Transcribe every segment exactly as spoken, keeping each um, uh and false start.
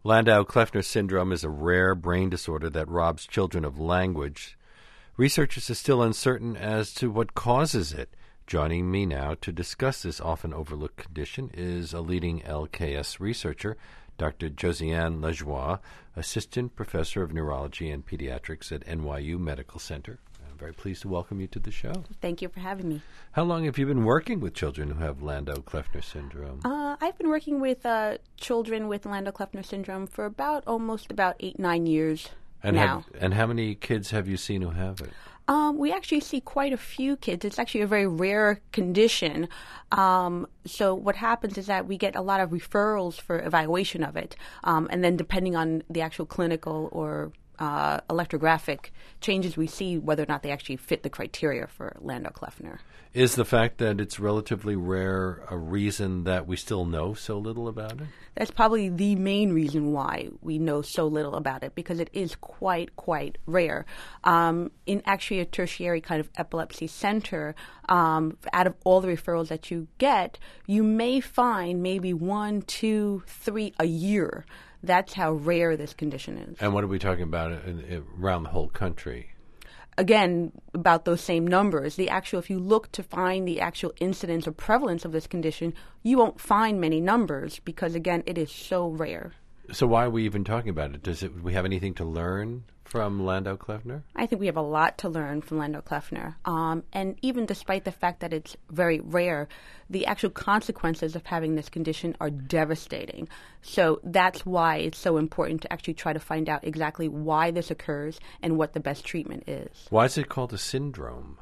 Landau-Kleffner syndrome is a rare brain disorder that robs children of language. Researchers are still uncertain as to what causes it. Joining me now to discuss this often overlooked condition is a leading L K S researcher, Doctor Josiane Lajoie, Assistant Professor of Neurology and Pediatrics at N Y U Medical Center. I'm very pleased to welcome you to the show. Thank you for having me. How long have you been working with children who have Landau-Kleffner syndrome? Uh, I've been working with uh, children with Landau-Kleffner syndrome for about almost about eight, nine years and now. Have, and how many kids have you seen who have it? Um, we actually see quite a few kids. It's actually a very rare condition. Um, so what happens is that we get a lot of referrals for evaluation of it. Um, and then depending on the actual clinical or uh, electrographic changes we see, whether or not they actually fit the criteria for Landau-Kleffner. Is the fact that it's relatively rare a reason that we still know so little about it? That's probably the main reason why we know so little about it, because it is quite, quite rare. Um, in actually a tertiary kind of epilepsy center, um, out of all the referrals that you get, you may find maybe one, two, three a year. That's how rare this condition is. And what are we talking about in, in, around the whole country? Again, about those same numbers. The actual, if you look to find the actual incidence or prevalence of this condition, you won't find many numbers because, again, it is so rare. So why are we even talking about it? Does it, we have anything to learn from Landau-Kleffner? I think we have a lot to learn from Landau-Kleffner. Um, and even despite the fact that it's very rare, the actual consequences of having this condition are devastating. So that's why it's so important to actually try to find out exactly why this occurs and what the best treatment is. Why is it called a syndrome?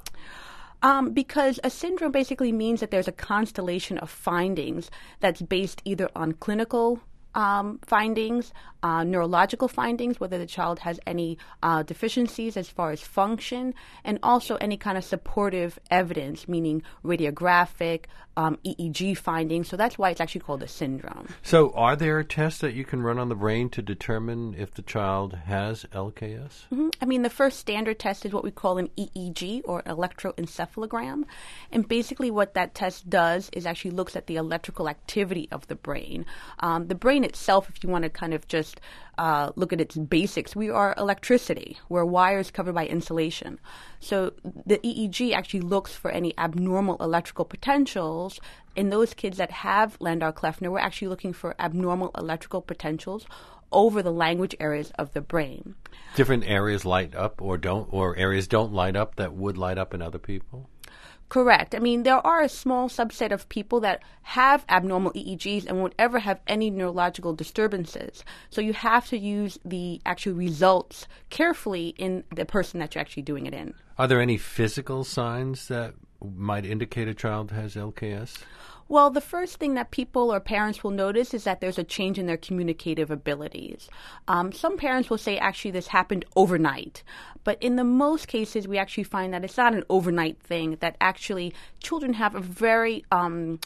Um, because a syndrome basically means that there's a constellation of findings that's based either on clinical Um, findings, uh, neurological findings, whether the child has any uh, deficiencies as far as function, and also any kind of supportive evidence, meaning radiographic, um, E E G findings. So that's why it's actually called a syndrome. So are there tests that you can run on the brain to determine if the child has L K S? Mm-hmm. I mean, the first standard test is what we call an E E G, or electroencephalogram. And basically what that test does is actually looks at the electrical activity of the brain. Um, the brain itself, if you want to kind of just uh, look at its basics, we are electricity. We're wires covered by insulation. So the E E G actually looks for any abnormal electrical potentials. In those kids that have Landau-Kleffner, we're actually looking for abnormal electrical potentials over the language areas of the brain. Different areas light up or don't, or areas don't light up that would light up in other people? Correct. I mean, there are a small subset of people that have abnormal E E Gs and won't ever have any neurological disturbances. So you have to use the actual results carefully in the person that you're actually doing it in. Are there any physical signs that might indicate a child has L K S? Well, the first thing that people or parents will notice is that there's a change in their communicative abilities. Um, some parents will say, actually, this happened overnight. But in the most cases, we actually find that it's not an overnight thing, that actually children have a very um,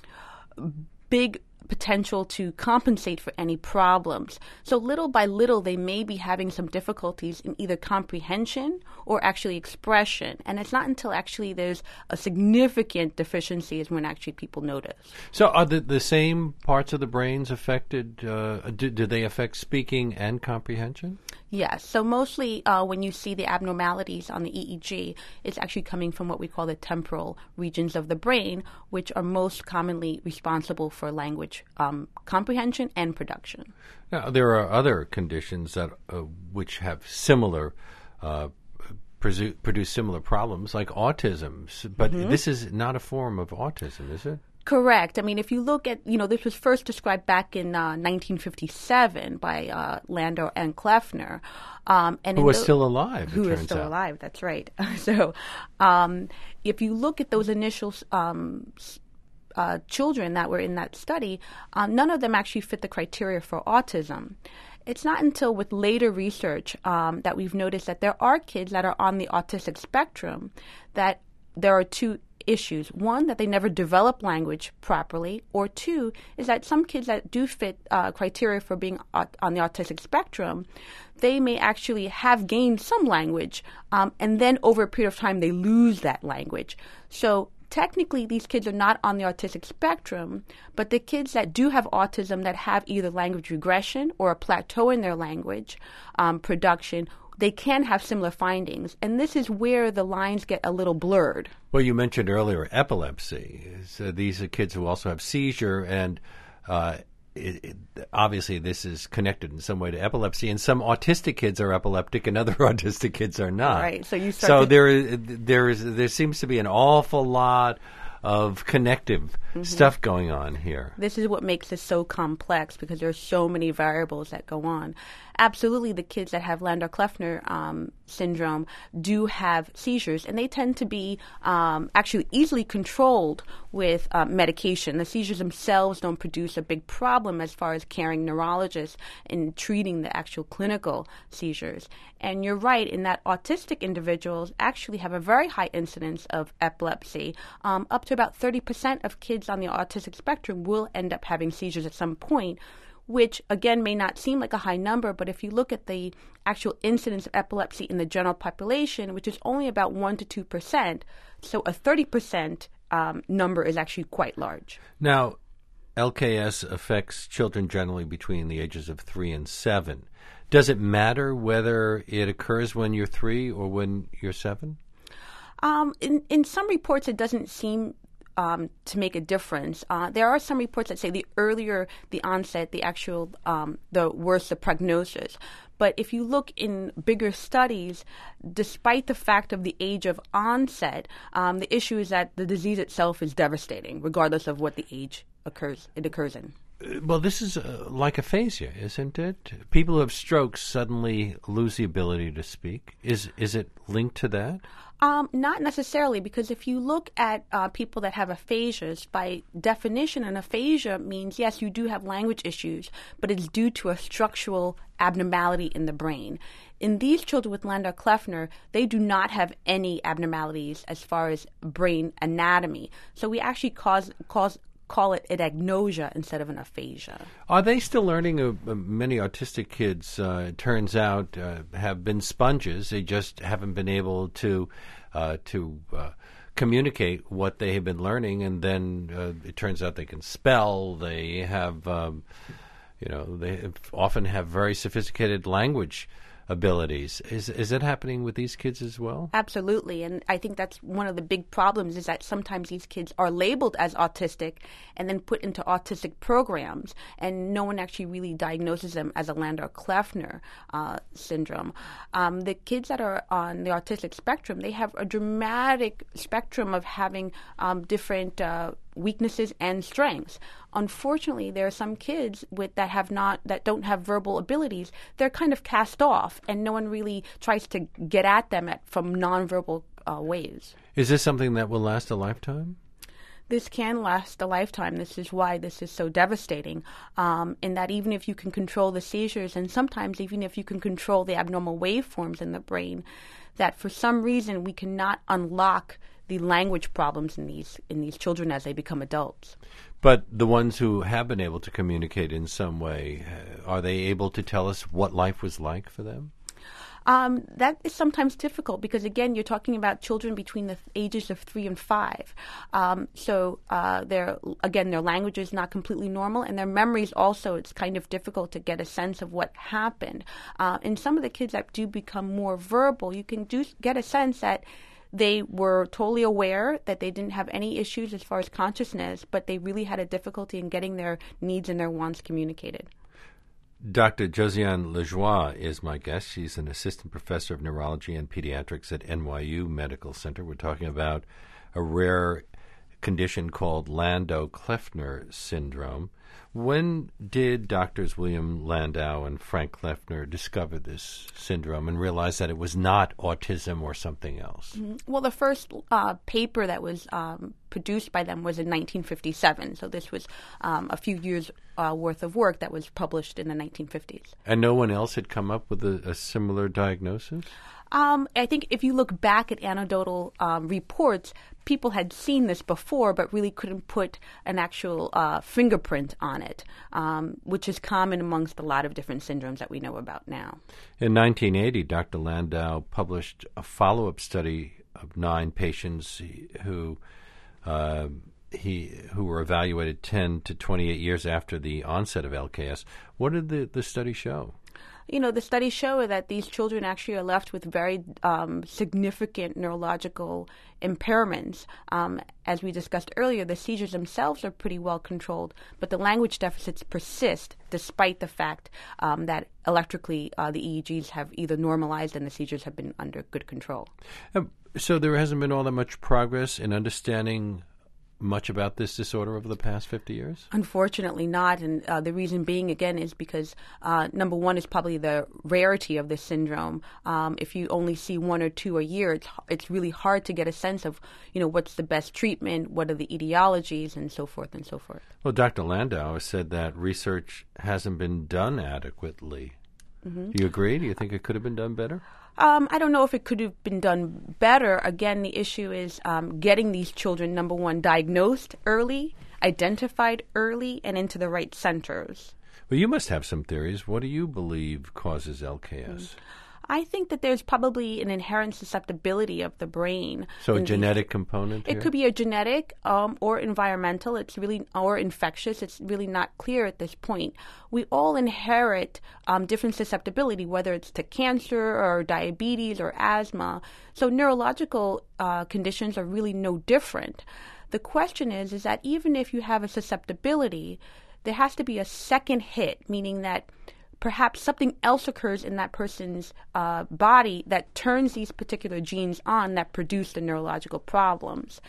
big potential to compensate for any problems. So little by little, they may be having some difficulties in either comprehension or actually expression. And it's not until actually there's a significant deficiency is when actually people notice. So are the, the same parts of the brains affected? Uh, do, do they affect speaking and comprehension? Yes. So mostly uh, when you see the abnormalities on the E E G, it's actually coming from what we call the temporal regions of the brain, which are most commonly responsible for language um, comprehension and production. Now, there are other conditions that uh, which have similar, uh, presu- produce similar problems, like autism. But mm-hmm. This is not a form of autism, is it? Correct. I mean, if you look at, you know, this was first described back in uh, nineteen fifty-seven by uh, Landau and Kleffner. Um, and who was the, still alive, Who it is turns still out. alive, that's right. So um, if you look at those initial um, uh, children that were in that study, um, none of them actually fit the criteria for autism. It's not until with later research um, that we've noticed that there are kids that are on the autistic spectrum that there are two issues. One, that they never develop language properly, or two, is that some kids that do fit uh, criteria for being aut- on the autistic spectrum, they may actually have gained some language, um, and then over a period of time they lose that language. So technically, these kids are not on the autistic spectrum, but the kids that do have autism that have either language regression or a plateau in their language um, production, they can have similar findings. And this is where the lines get a little blurred. Well, you mentioned earlier epilepsy. So these are kids who also have seizure, and uh, it, it, obviously this is connected in some way to epilepsy. And some autistic kids are epileptic, and other autistic kids are not. Right. So you start so to- there is there is there seems to be an awful lot of connective mm-hmm. stuff going on here. This is what makes this so complex, because there are so many variables that go on. Absolutely, the kids that have Landau-Kleffner um, syndrome do have seizures, and they tend to be um, actually easily controlled with uh, medication. The seizures themselves don't produce a big problem as far as caring neurologists in treating the actual clinical seizures. And you're right in that autistic individuals actually have a very high incidence of epilepsy. Um, up to about thirty percent of kids on the autistic spectrum will end up having seizures at some point, which, again, may not seem like a high number, but if you look at the actual incidence of epilepsy in the general population, which is only about one to two percent, so a thirty percent um, number is actually quite large. Now, L K S affects children generally between the ages of three and seven. Does it matter whether it occurs when you're three or when you're seven? Um, in, in some reports, it doesn't seem Um, to make a difference. Uh, there are some reports that say the earlier the onset, the actual, um, the worse the prognosis. But if you look in bigger studies, despite the fact of the age of onset, um, the issue is that the disease itself is devastating, regardless of what the age occurs it occurs in. Well, this is uh, like aphasia, isn't it? People who have strokes suddenly lose the ability to speak. Is is it linked to that? Um, not necessarily, because if you look at uh, people that have aphasias, by definition, an aphasia means, yes, you do have language issues, but it's due to a structural abnormality in the brain. In these children with Landau-Kleffner, they do not have any abnormalities as far as brain anatomy. So we actually cause, cause, call it an agnosia instead of an aphasia. Are they still learning? Uh, many autistic kids, uh, it turns out, uh, have been sponges. They just haven't been able to uh, to uh, communicate what they have been learning, and then uh, it turns out they can spell. They have, um, you know, they often have very sophisticated language abilities. Is is that happening with these kids as well? Absolutely, and I think that's one of the big problems, is that sometimes these kids are labeled as autistic and then put into autistic programs, and no one actually really diagnoses them as a Landau-Kleffner uh, syndrome. Um, the kids that are on the autistic spectrum, they have a dramatic spectrum of having um, different uh, weaknesses and strengths. Unfortunately, there are some kids with that have not that don't have verbal abilities. They're kind of cast off, and no one really tries to get at them at, from nonverbal uh, ways. Is this something that will last a lifetime? This can last a lifetime. This is why this is so devastating, um, in that even if you can control the seizures, and sometimes even if you can control the abnormal waveforms in the brain, that for some reason we cannot unlock the language problems in these in these children as they become adults. But the ones who have been able to communicate in some way, uh, are they able to tell us what life was like for them? Um, that is sometimes difficult because, again, you're talking about children between the ages of three and five. Um, so, uh, their again, their language is not completely normal, and their memories also, it's kind of difficult to get a sense of what happened. Uh, in some of the kids that do become more verbal, you can do get a sense that they were totally aware that they didn't have any issues as far as consciousness, but they really had a difficulty in getting their needs and their wants communicated. Doctor Josiane Lajoie is my guest. She's an assistant professor of neurology and pediatrics at N Y U Medical Center. We're talking about a rare condition called Landau-Kleffner syndrome. When did doctors William Landau and Frank Kleffner discover this syndrome and realize that it was not autism or something else? Mm-hmm. Well, the first uh, paper that was um, produced by them was in nineteen fifty-seven. So this was um, a few years uh, worth of work that was published in the nineteen fifties. And no one else had come up with a, a similar diagnosis? Um, I think if you look back at anecdotal um, reports, people had seen this before but really couldn't put an actual uh, fingerprint on it, um, which is common amongst a lot of different syndromes that we know about now. In nineteen eighty, Doctor Landau published a follow-up study of nine patients who uh, he who were evaluated ten to twenty-eight years after the onset of L K S. What did the, the study show? You know, the studies show that these children actually are left with very um, significant neurological impairments. Um, as we discussed earlier, the seizures themselves are pretty well controlled, but the language deficits persist despite the fact um, that electrically uh, the E E Gs have either normalized and the seizures have been under good control. Um, so there hasn't been all that much progress in understanding much about this disorder over the past fifty years? Unfortunately not, and uh, the reason being, again, is because uh, number one is probably the rarity of this syndrome. Um, if you only see one or two a year, it's it's really hard to get a sense of, you know, what's the best treatment, what are the etiologies, and so forth and so forth. Well, Doctor Landau has said that research hasn't been done adequately. Mm-hmm. Do you agree? Do you think it could have been done better? Um, I don't know if it could have been done better. Again, the issue is um, getting these children, number one, diagnosed early, identified early, and into the right centers. Well, you must have some theories. What do you believe causes L K S? Mm. I think that there's probably an inherent susceptibility of the brain. So a genetic the, component It here? could be a genetic um, or environmental. It's really or infectious. It's really not clear at this point. We all inherit um, different susceptibility, whether it's to cancer or diabetes or asthma. So neurological uh, conditions are really no different. The question is, is that even if you have a susceptibility, there has to be a second hit, meaning that perhaps something else occurs in that person's uh, body that turns these particular genes on that produce the neurological problems.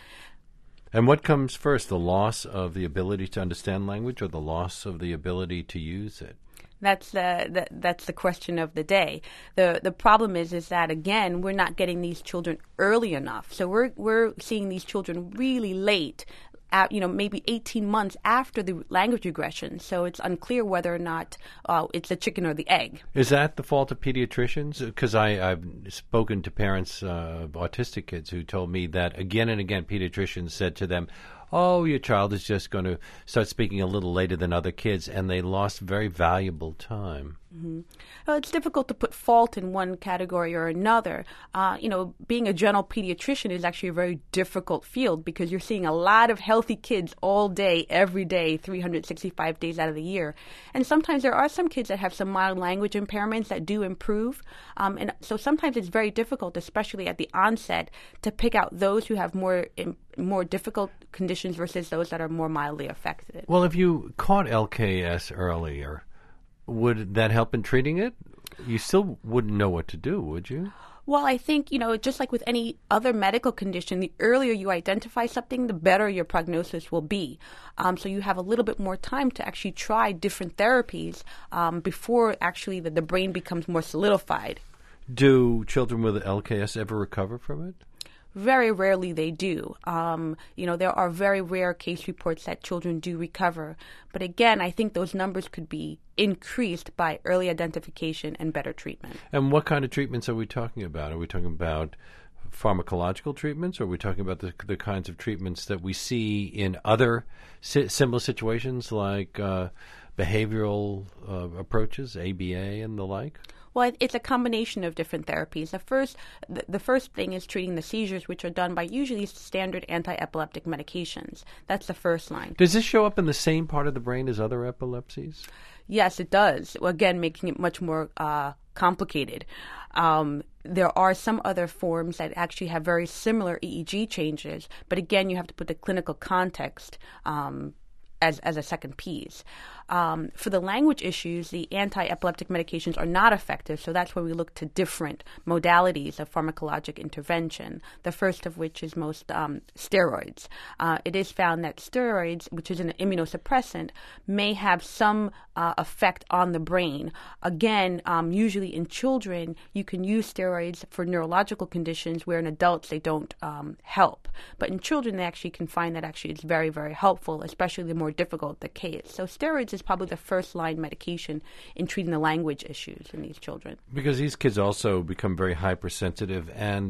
And what comes first, the loss of the ability to understand language or the loss of the ability to use it? That's the, the that's the question of the day. The the problem is is that, again, we're not getting these children early enough. So we're we're seeing these children really late. At, you know, maybe eighteen months after the language regression. So it's unclear whether or not uh, it's the chicken or the egg. Is that the fault of pediatricians? Because I've spoken to parents uh, of autistic kids who told me that again and again pediatricians said to them, oh, your child is just going to start speaking a little later than other kids, and they lost very valuable time. Mm-hmm. Well, it's difficult to put fault in one category or another. Uh, you know, being a general pediatrician is actually a very difficult field because you're seeing a lot of healthy kids all day, every day, three hundred sixty-five days out of the year. And sometimes there are some kids that have some mild language impairments that do improve. Um, and so sometimes it's very difficult, especially at the onset, to pick out those who have more im- more difficult conditions versus those that are more mildly affected. Well, if you caught L K S earlier, would that help in treating it? You still wouldn't know what to do, would you? Well, I think, you know, just like with any other medical condition, the earlier you identify something, the better your prognosis will be. Um, so you have a little bit more time to actually try different therapies um, before actually the, the brain becomes more solidified. Do children with L K S ever recover from it? Very rarely they do. Um, you know, there are very rare case reports that children do recover. But again, I think those numbers could be increased by early identification and better treatment. And what kind of treatments are we talking about? Are we talking about pharmacological treatments, or are we talking about the, the kinds of treatments that we see in other si- similar situations like uh, behavioral uh, approaches, A B A and the like? Well, it's a combination of different therapies. The first, the, the first thing is treating the seizures, which are done by usually standard anti-epileptic medications. That's the first line. Does this show up in the same part of the brain as other epilepsies? Yes, it does. Again, making it much more uh, complicated. Um, there are some other forms that actually have very similar E E G changes, but again, you have to put the clinical context um, as as a second piece. Um, for the language issues, the anti-epileptic medications are not effective, so that's where we look to different modalities of pharmacologic intervention, the first of which is most um, steroids. Uh, it is found that steroids, which is an immunosuppressant, may have some uh, effect on the brain. Again, um, usually in children, you can use steroids for neurological conditions where in adults they don't um, help. But in children, they actually can find that actually it's very, very helpful, especially the more difficult the case. So steroids is probably the first line medication in treating the language issues in these children. Because these kids also become very hypersensitive and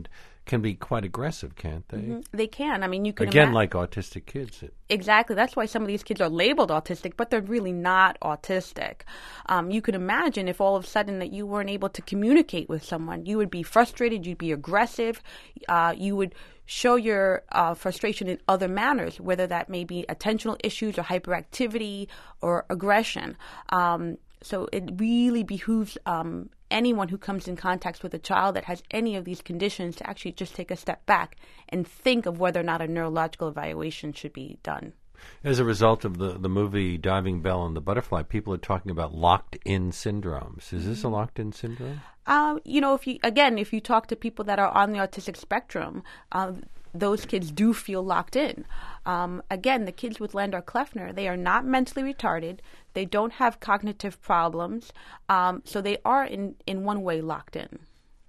can be quite aggressive, can't they? Mm-hmm. They can. I mean, you can Again, ima- like autistic kids. Exactly. That's why some of these kids are labeled autistic, but they're really not autistic. Um, you can imagine if all of a sudden that you weren't able to communicate with someone, you would be frustrated, you'd be aggressive, uh, you would show your uh, frustration in other manners, whether that may be attentional issues or hyperactivity or aggression. Um, so it really behooves um, anyone who comes in contact with a child that has any of these conditions to actually just take a step back and think of whether or not a neurological evaluation should be done. As a result of the, the movie Diving Bell and the Butterfly, people are talking about locked-in syndromes. Is this a locked-in syndrome? Uh, you know, if you again, if you talk to people that are on the autistic spectrum, uh, those kids do feel locked in. Um, again, the kids with Landau-Kleffner, they are not mentally retarded. They don't have cognitive problems. Um, so they are, in, in one way, locked in.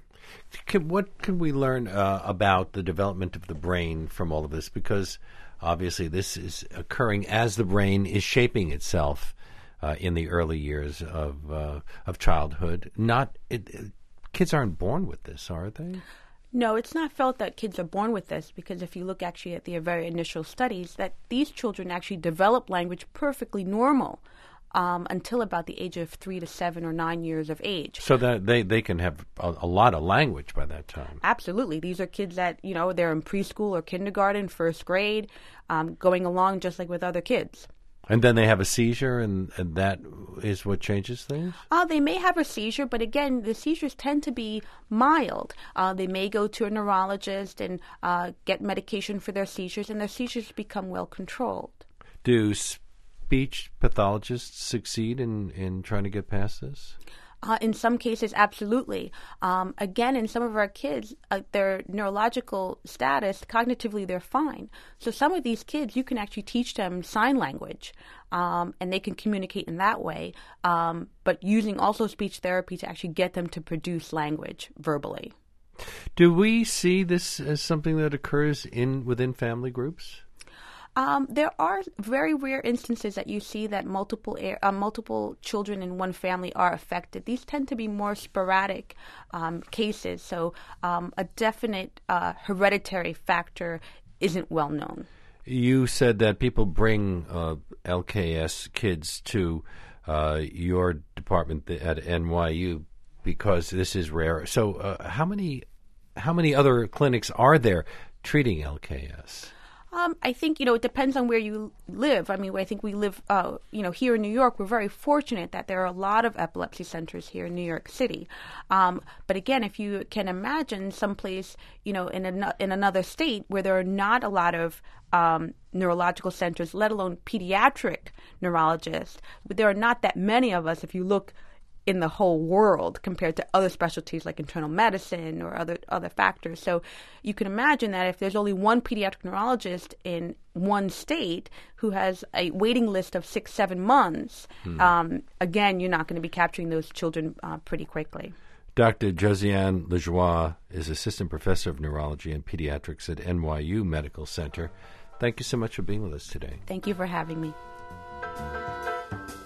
Can, what can we learn uh, about the development of the brain from all of this? Because obviously this is occurring as the brain is shaping itself uh, in the early years of uh, of childhood. Not it, it, kids aren't born with this, are they? No, it's not felt that kids are born with this, because if you look actually at the very initial studies, that these children actually develop language perfectly normal um, until about the age of three to seven or nine years of age. So that they, they can have a, a lot of language by that time. Absolutely. These are kids that, you know, they're in preschool or kindergarten, first grade, um, going along just like with other kids. And then they have a seizure, and, and that is what changes things? Uh, they may have a seizure, but again, the seizures tend to be mild. Uh, they may go to a neurologist and uh, get medication for their seizures, and their seizures become well controlled. Do speech pathologists succeed in, in trying to get past this? Uh, in some cases, absolutely. Um, again, in some of our kids, uh, their neurological status, cognitively, they're fine. So some of these kids, you can actually teach them sign language, um, and they can communicate in that way, um, but using also speech therapy to actually get them to produce language verbally. Do we see this as something that occurs in within family groups? Um, there are very rare instances that you see that multiple uh, multiple children in one family are affected. These tend to be more sporadic um, cases, so um, a definite uh, hereditary factor isn't well known. You said that people bring uh, L K S kids to uh, your department at N Y U because this is rare. So uh, how many how many other clinics are there treating L K S? Um, I think, you know, it depends on where you live. I mean, I think we live, uh, you know, here in New York, we're very fortunate that there are a lot of epilepsy centers here in New York City. Um, but again, if you can imagine someplace, you know, in, an, in another state where there are not a lot of um, neurological centers, let alone pediatric neurologists, but there are not that many of us if you look in the whole world compared to other specialties like internal medicine or other other factors. So you can imagine that if there's only one pediatric neurologist in one state who has a waiting list of six, seven months, hmm. um, again, you're not going to be capturing those children uh, pretty quickly. Doctor Josiane Lajoie is Assistant Professor of Neurology and Pediatrics at N Y U Medical Center. Thank you so much for being with us today. Thank you for having me.